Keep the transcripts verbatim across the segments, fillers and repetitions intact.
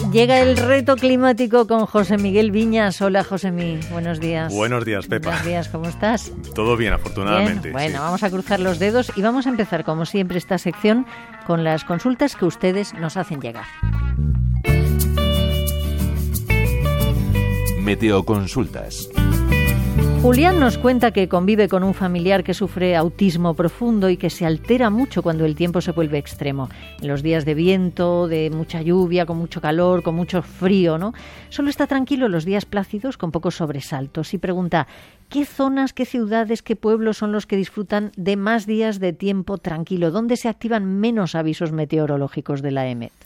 Llega el reto climático con José Miguel Viñas. Hola, José Miguel. Buenos días. Buenos días, Pepa. Buenos días, ¿cómo estás? Todo bien, afortunadamente. Bien. Bueno, sí. Vamos a cruzar los dedos y vamos a empezar, como siempre, esta sección con las consultas que ustedes nos hacen llegar. Meteoconsultas. Julián nos cuenta que convive con un familiar que sufre autismo profundo y que se altera mucho cuando el tiempo se vuelve extremo. En los días de viento, de mucha lluvia, con mucho calor, con mucho frío, ¿no? Solo está tranquilo en los días plácidos con pocos sobresaltos y pregunta ¿qué zonas, qué ciudades, qué pueblos son los que disfrutan de más días de tiempo tranquilo? ¿Dónde se activan menos avisos meteorológicos de la E M E T?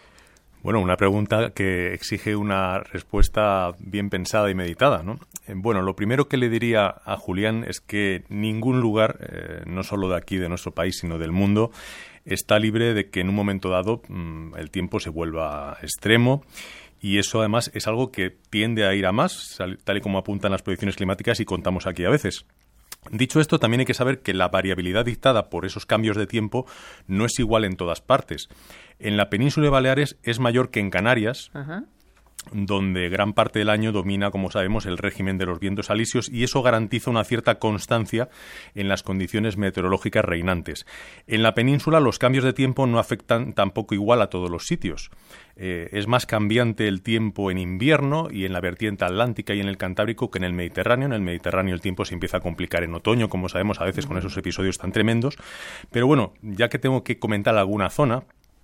Bueno, una pregunta que exige una respuesta bien pensada y meditada, ¿no? Bueno, lo primero que le diría a Julián es que ningún lugar, eh, no solo de aquí, de nuestro país, sino del mundo, está libre de que en un momento dado mmm, el tiempo se vuelva extremo. Y eso, además, es algo que tiende a ir a más, tal y como apuntan las predicciones climáticas y contamos aquí a veces. Dicho esto, también hay que saber que la variabilidad dictada por esos cambios de tiempo no es igual en todas partes. En la península de Baleares es mayor que en Canarias, Ajá. donde gran parte del año domina, como sabemos, el régimen de los vientos alisios y eso garantiza una cierta constancia en las condiciones meteorológicas reinantes. En la península los cambios de tiempo no afectan tampoco igual a todos los sitios. Eh, es más cambiante el tiempo en invierno y en la vertiente atlántica y en el Cantábrico que en el Mediterráneo. En el Mediterráneo el tiempo se empieza a complicar en otoño, como sabemos a veces con esos episodios tan tremendos. Pero bueno, ya que tengo que comentar alguna zona,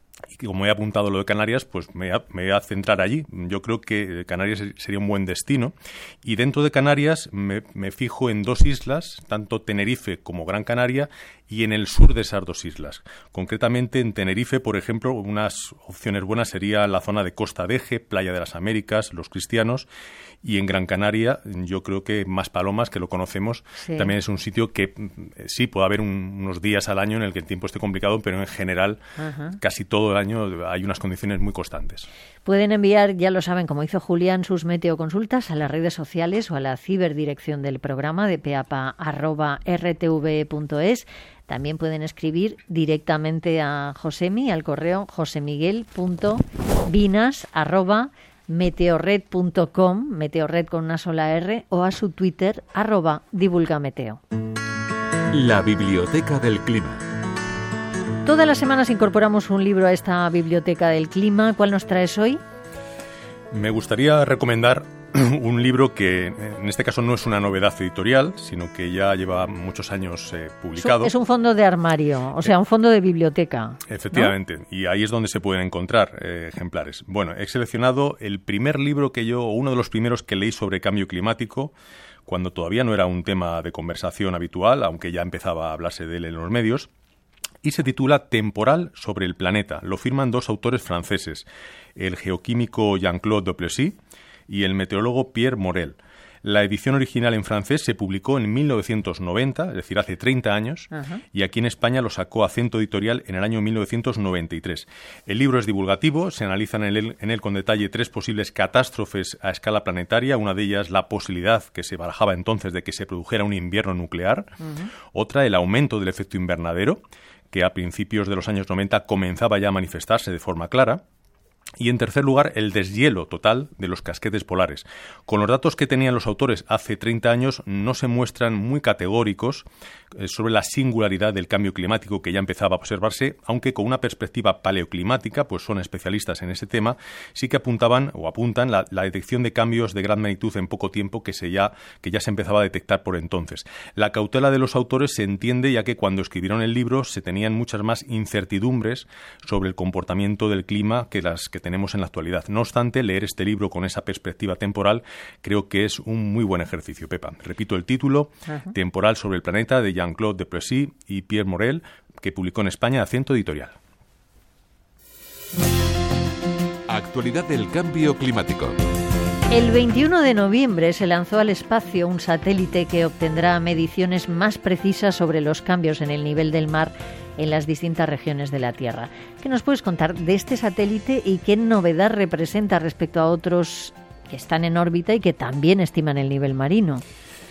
y como he apuntado lo de Canarias, pues me, me voy a centrar allí. Yo creo que Canarias sería un buen destino. Y dentro de Canarias me, me fijo en dos islas, tanto Tenerife como Gran Canaria, y en el sur de esas dos islas. Concretamente en Tenerife, por ejemplo, unas opciones buenas sería la zona de Costa de Eje, Playa de las Américas, Los Cristianos. Y en Gran Canaria, yo creo que Maspalomas, que lo conocemos, sí. también es un sitio que sí puede haber un, unos días al año en el que el tiempo esté complicado, pero en general Ajá. casi todo el año hay unas condiciones muy constantes. Pueden enviar, ya lo saben, como hizo Julián, sus meteoconsultas a las redes sociales o a la ciberdirección del programa de peapa arroba r t v punto es. También pueden escribir directamente a Josemi al correo josemiguel punto vinas arroba meteorred punto com, meteorred con una sola R, o a su Twitter, arroba divulgameteo. La Biblioteca del Clima. Todas las semanas incorporamos un libro a esta Biblioteca del Clima. ¿Cuál nos traes hoy? Me gustaría recomendar un libro que en este caso no es una novedad editorial, sino que ya lleva muchos años eh, publicado. Es un fondo de armario, o sea, un fondo de biblioteca. Efectivamente, ¿no? Y ahí es donde se pueden encontrar eh, ejemplares. Bueno, he seleccionado el primer libro que yo, o uno de los primeros que leí sobre cambio climático, cuando todavía no era un tema de conversación habitual, aunque ya empezaba a hablarse de él en los medios. Y se titula Temporal sobre el planeta. Lo firman dos autores franceses, el geoquímico Jean-Claude Duplessis y el meteorólogo Pierre Morel. La edición original en francés se publicó en mil novecientos noventa, es decir, hace treinta años, uh-huh. y aquí en España lo sacó Acento Editorial en el año mil novecientos noventa y tres. El libro es divulgativo, se analizan en él, en él con detalle tres posibles catástrofes a escala planetaria, una de ellas la posibilidad que se barajaba entonces de que se produjera un invierno nuclear, uh-huh. otra el aumento del efecto invernadero, que a principios de los años noventa comenzaba ya a manifestarse de forma clara, y en tercer lugar, el deshielo total de los casquetes polares. Con los datos que tenían los autores hace treinta años no se muestran muy categóricos eh, sobre la singularidad del cambio climático que ya empezaba a observarse, aunque con una perspectiva paleoclimática, pues son especialistas en ese tema, sí que apuntaban o apuntan la, la detección de cambios de gran magnitud en poco tiempo que, se ya, que ya se empezaba a detectar por entonces. La cautela de los autores se entiende ya que cuando escribieron el libro se tenían muchas más incertidumbres sobre el comportamiento del clima que las que tenemos en la actualidad. No obstante, leer este libro con esa perspectiva temporal creo que es un muy buen ejercicio, Pepa. Repito el título, uh-huh. Temporal sobre el planeta, de Jean-Claude Duplessis y Pierre Morel, que publicó en España Acento Editorial. Actualidad del cambio climático. El veintiuno de noviembre se lanzó al espacio un satélite que obtendrá mediciones más precisas sobre los cambios en el nivel del mar en las distintas regiones de la Tierra. ¿Qué nos puedes contar de este satélite y qué novedad representa respecto a otros que están en órbita y que también estiman el nivel marino?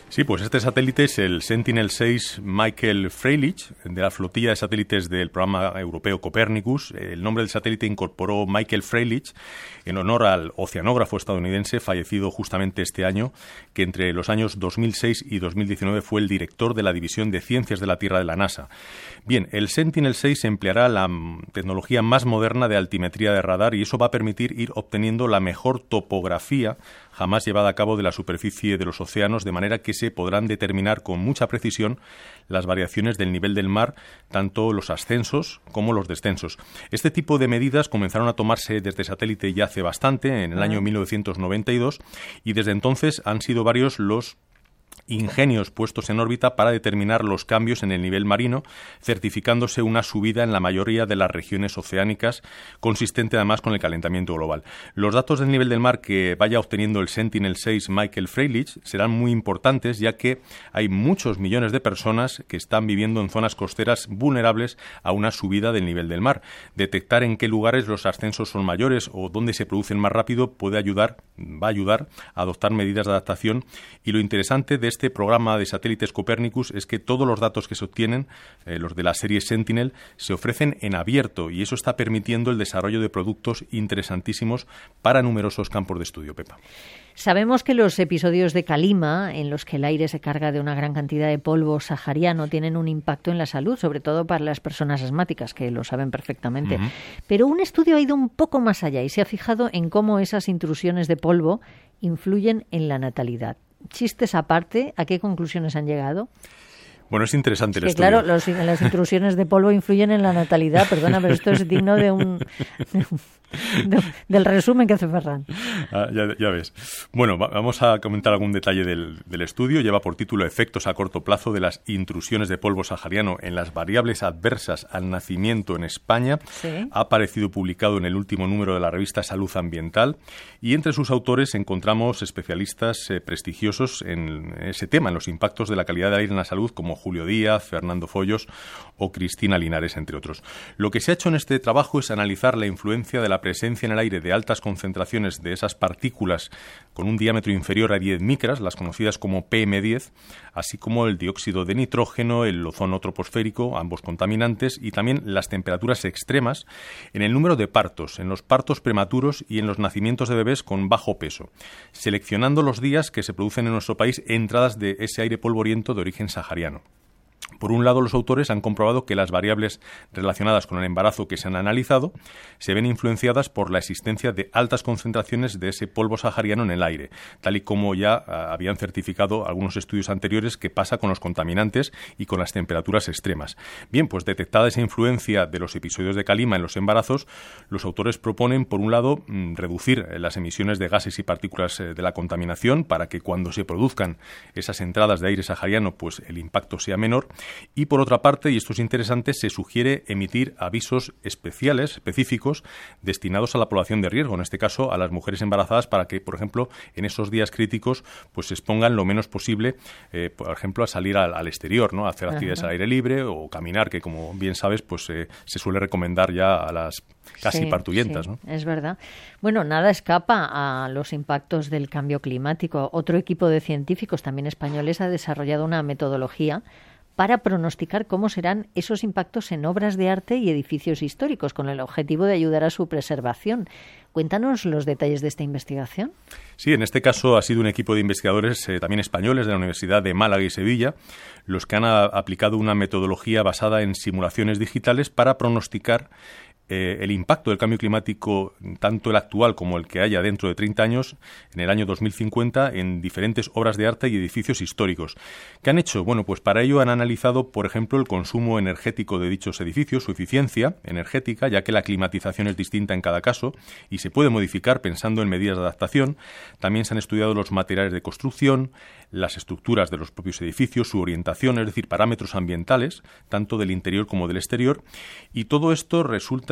Sí, pues este satélite es el Sentinel seis Michael Freilich, de la flotilla de satélites del programa europeo Copernicus. El nombre del satélite incorporó Michael Freilich en honor al oceanógrafo estadounidense fallecido justamente este año, que entre los años dos mil seis y dos mil diecinueve fue el director de la División de Ciencias de la Tierra de la NASA. Bien, el Sentinel seis empleará la tecnología más moderna de altimetría de radar y eso va a permitir ir obteniendo la mejor topografía jamás llevada a cabo de la superficie de los océanos, de manera que se podrán determinar con mucha precisión las variaciones del nivel del mar, tanto los ascensos como los descensos. Este tipo de medidas comenzaron a tomarse desde satélite ya hace bastante, en el año mil novecientos noventa y dos, y desde entonces han sido varios los ingenios puestos en órbita para determinar los cambios en el nivel marino, certificándose una subida en la mayoría de las regiones oceánicas, consistente además con el calentamiento global. Los datos del nivel del mar que vaya obteniendo el Sentinel seis Michael Freilich serán muy importantes, ya que hay muchos millones de personas que están viviendo en zonas costeras vulnerables a una subida del nivel del mar. Detectar en qué lugares los ascensos son mayores o dónde se producen más rápido puede ayudar, va a ayudar a adoptar medidas de adaptación, y lo interesante de este programa de satélites Copernicus es que todos los datos que se obtienen, eh, los de la serie Sentinel, se ofrecen en abierto, y eso está permitiendo el desarrollo de productos interesantísimos para numerosos campos de estudio, Pepa. Sabemos que los episodios de calima, en los que el aire se carga de una gran cantidad de polvo sahariano, tienen un impacto en la salud, sobre todo para las personas asmáticas, que lo saben perfectamente. Uh-huh. Pero un estudio ha ido un poco más allá y se ha fijado en cómo esas intrusiones de polvo influyen en la natalidad. Chistes aparte, ¿a qué conclusiones han llegado? Bueno, es interesante el que, estudio. Claro, los, las intrusiones de polvo influyen en la natalidad. Perdona, pero esto es digno de un, de un de, del resumen que hace Ferran. Ah, ya, ya ves. Bueno, va, vamos a comentar algún detalle del, del estudio. Lleva por título Efectos a corto plazo de las intrusiones de polvo sahariano en las variables adversas al nacimiento en España. ¿Sí? Ha aparecido publicado en el último número de la revista Salud Ambiental, y entre sus autores encontramos especialistas eh, prestigiosos en ese tema, en los impactos de la calidad del aire en la salud, como Julio Díaz, Fernando Follos o Cristina Linares, entre otros. Lo que se ha hecho en este trabajo es analizar la influencia de la presencia en el aire de altas concentraciones de esas partículas con un diámetro inferior a diez micras, las conocidas como P M diez, así como el dióxido de nitrógeno, el ozono troposférico, ambos contaminantes, y también las temperaturas extremas en el número de partos, en los partos prematuros y en los nacimientos de bebés con bajo peso, seleccionando los días que se producen en nuestro país entradas de ese aire polvoriento de origen sahariano. Por un lado, los autores han comprobado que las variables relacionadas con el embarazo que se han analizado se ven influenciadas por la existencia de altas concentraciones de ese polvo sahariano en el aire, tal y como ya uh, habían certificado algunos estudios anteriores que pasa con los contaminantes y con las temperaturas extremas. Bien, pues detectada esa influencia de los episodios de calima en los embarazos, los autores proponen, por un lado, mmm, reducir las emisiones de gases y partículas eh, de la contaminación para que cuando se produzcan esas entradas de aire sahariano, pues el impacto sea menor. Y por otra parte, y esto es interesante, se sugiere emitir avisos especiales, específicos, destinados a la población de riesgo, en este caso a las mujeres embarazadas, para que, por ejemplo, en esos días críticos, pues se expongan lo menos posible, eh, por ejemplo, a salir al, al exterior, ¿no? A hacer actividades Ajá. al aire libre o caminar, que como bien sabes, pues eh, se suele recomendar ya a las casi sí, partuyentas, sí, ¿no? Es verdad. Bueno, nada escapa a los impactos del cambio climático. Otro equipo de científicos, también españoles, ha desarrollado una metodología para pronosticar cómo serán esos impactos en obras de arte y edificios históricos, con el objetivo de ayudar a su preservación. Cuéntanos los detalles de esta investigación. Sí, en este caso ha sido un equipo de investigadores eh, también españoles de la Universidad de Málaga y Sevilla los que han a, aplicado una metodología basada en simulaciones digitales para pronosticar Eh, el impacto del cambio climático, tanto el actual como el que haya dentro de treinta años, en el año dos mil cincuenta, en diferentes obras de arte y edificios históricos. ¿Qué han hecho? Bueno, pues para ello han analizado, por ejemplo, el consumo energético de dichos edificios, su eficiencia energética, ya que la climatización es distinta en cada caso y se puede modificar pensando en medidas de adaptación. También se han estudiado los materiales de construcción, las estructuras de los propios edificios, su orientación, es decir, parámetros ambientales, tanto del interior como del exterior, y todo esto resulta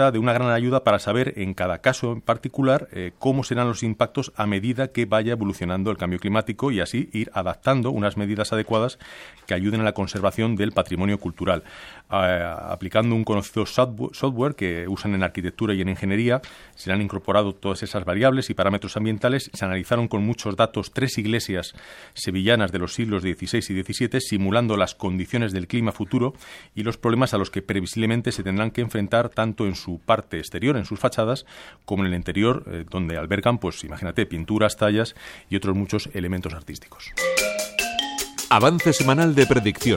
resulta de una gran ayuda para saber en cada caso en particular eh, cómo serán los impactos a medida que vaya evolucionando el cambio climático y así ir adaptando unas medidas adecuadas que ayuden a la conservación del patrimonio cultural. Eh, aplicando un conocido software que usan en arquitectura y en ingeniería, se han incorporado todas esas variables y parámetros ambientales. Se analizaron con muchos datos tres iglesias sevillanas de los siglos dieciséis y diecisiete, simulando las condiciones del clima futuro y los problemas a los que previsiblemente se tendrán que enfrentar tanto en su parte exterior, en sus fachadas, como en el interior, eh, donde albergan, pues imagínate, pinturas, tallas y otros muchos elementos artísticos. Avance semanal de predicción.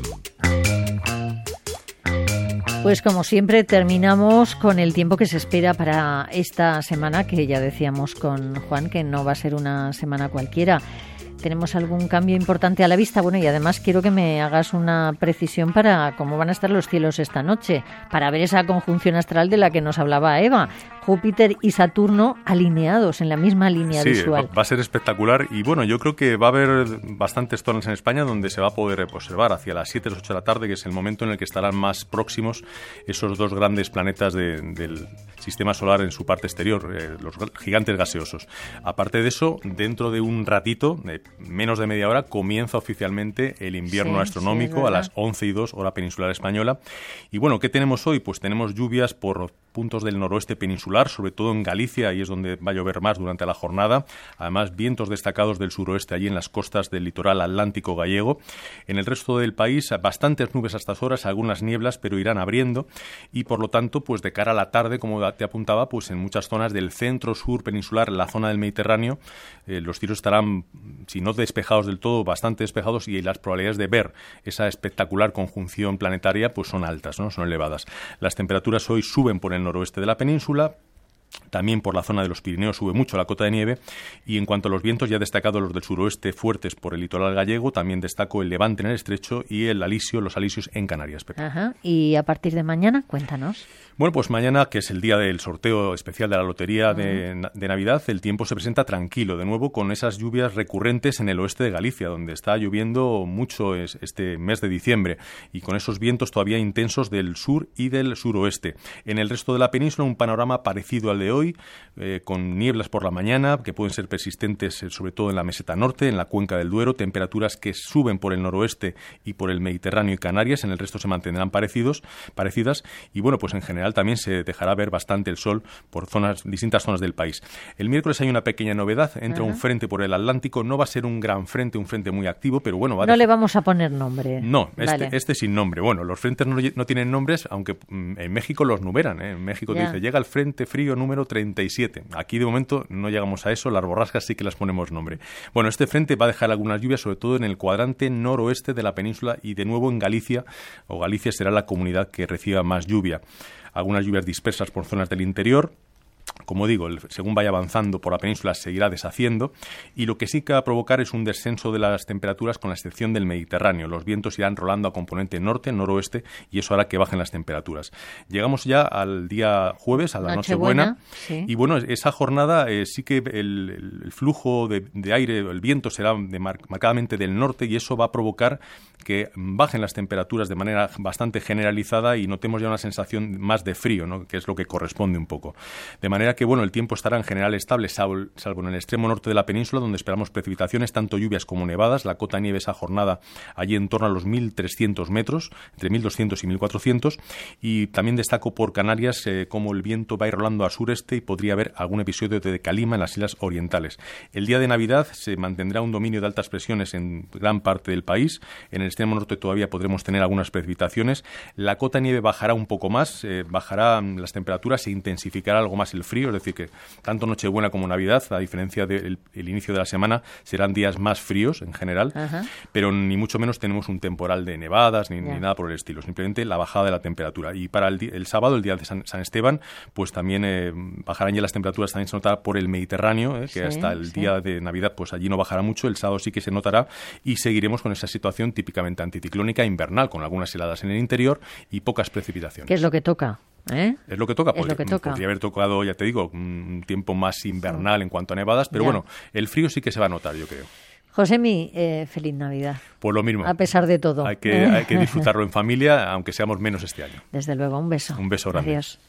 Pues como siempre terminamos con el tiempo que se espera para esta semana, que ya decíamos con Juan que no va a ser una semana cualquiera. ¿Tenemos algún cambio importante a la vista? Bueno, y además quiero que me hagas una precisión para cómo van a estar los cielos esta noche, para ver esa conjunción astral de la que nos hablaba Eva. Júpiter y Saturno alineados en la misma línea sí, visual. Va, va a ser espectacular y bueno, yo creo que va a haber bastantes zonas en España donde se va a poder observar hacia las siete o ocho de la tarde, que es el momento en el que estarán más próximos esos dos grandes planetas de, del sistema solar en su parte exterior, eh, los gigantes gaseosos. Aparte de eso, dentro de un ratito, de menos de media hora, comienza oficialmente el invierno sí, astronómico sí, a las once y dos hora peninsular española. Y bueno, ¿qué tenemos hoy? Pues tenemos lluvias por puntos del noroeste peninsular, sobre todo en Galicia, ahí es donde va a llover más durante la jornada. Además, vientos destacados del suroeste allí en las costas del litoral atlántico gallego. En el resto del país, bastantes nubes a estas horas, algunas nieblas, pero irán abriendo y por lo tanto, pues de cara a la tarde, como te apuntaba, pues en muchas zonas del centro-sur peninsular, la zona del Mediterráneo, eh, los cielos estarán, si no despejados del todo, bastante despejados y las probabilidades de ver esa espectacular conjunción planetaria pues son altas, ¿no? Son elevadas. Las temperaturas hoy suben por el noroeste de la península. También por la zona de los Pirineos sube mucho la cota de nieve y en cuanto a los vientos, ya he destacado los del suroeste fuertes por el litoral gallego, también destaco el levante en el estrecho y el alisio, los alisios en Canarias. Pepe. Ajá. Y a partir de mañana, cuéntanos. Bueno, pues mañana, que es el día del sorteo especial de la Lotería de, de Navidad, el tiempo se presenta tranquilo, de nuevo con esas lluvias recurrentes en el oeste de Galicia, donde está lloviendo mucho este mes de diciembre y con esos vientos todavía intensos del sur y del suroeste. En el resto de la península un panorama parecido al de hoy, eh, con nieblas por la mañana, que pueden ser persistentes eh, sobre todo en la meseta norte, en la cuenca del Duero, temperaturas que suben por el noroeste y por el Mediterráneo y Canarias, en el resto se mantendrán parecidos, parecidas y bueno, pues en general también se dejará ver bastante el sol por zonas, distintas zonas del país. El miércoles hay una pequeña novedad, entra uh-huh. un frente por el Atlántico, no va a ser un gran frente, un frente muy activo, pero bueno... Va a no dejar... le vamos a poner nombre. No, este, vale. este sin nombre. Bueno, los frentes no, no tienen nombres, aunque mm, en México los numeran, ¿eh? En México te dice, llega el frente frío número treinta y siete. Aquí de momento no llegamos a eso, las borrascas sí que las ponemos nombre. Bueno, este frente va a dejar algunas lluvias, sobre todo en el cuadrante noroeste de la península y de nuevo en Galicia, o Galicia será la comunidad que reciba más lluvia. Algunas lluvias dispersas por zonas del interior. Como digo, el, según vaya avanzando por la península seguirá deshaciendo y lo que sí que va a provocar es un descenso de las temperaturas con la excepción del Mediterráneo. Los vientos irán rolando a componente norte, noroeste y eso hará que bajen las temperaturas. Llegamos ya al día jueves, a la Nochebuena, Noche sí. y bueno, esa jornada eh, sí que el, el flujo de, de aire, el viento será de mar, marcadamente del norte y eso va a provocar que bajen las temperaturas de manera bastante generalizada y notemos ya una sensación más de frío, ¿no? Que es lo que corresponde un poco. De manera que, bueno, el tiempo estará en general estable, salvo, salvo en el extremo norte de la península, donde esperamos precipitaciones, tanto lluvias como nevadas. La cota de nieve esa jornada allí en torno a los mil trescientos metros, entre mil doscientos y mil cuatrocientos. Y también destaco por Canarias eh, cómo el viento va a ir rolando a sureste y podría haber algún episodio de calima en las islas orientales. El día de Navidad se mantendrá un dominio de altas presiones en gran parte del país. En el extremo norte todavía podremos tener algunas precipitaciones. La cota de nieve bajará un poco más, eh, bajarán las temperaturas, se intensificará algo más el frío, es decir que tanto Nochebuena como Navidad, a diferencia del el inicio de la semana, serán días más fríos en general, Ajá. pero ni mucho menos tenemos un temporal de nevadas ni, ni nada por el estilo, simplemente la bajada de la temperatura. Y para el, el sábado, el día de San, San Esteban, pues también eh, bajarán ya las temperaturas, también se notará por el Mediterráneo, eh, que sí, hasta el sí. día de Navidad pues allí no bajará mucho, el sábado sí que se notará y seguiremos con esa situación típicamente anticiclónica invernal, con algunas heladas en el interior y pocas precipitaciones. ¿Qué es lo que toca? ¿Eh? Es lo que toca, es lo que toca. Podría haber tocado, ya te digo, un tiempo más invernal en cuanto a nevadas, pero ya. bueno, el frío sí que se va a notar, yo creo. Josemi, eh, feliz Navidad. Pues lo mismo. A pesar de todo. Hay que, hay que disfrutarlo en familia, aunque seamos menos este año. Desde luego, un beso. Un beso grande. Adiós.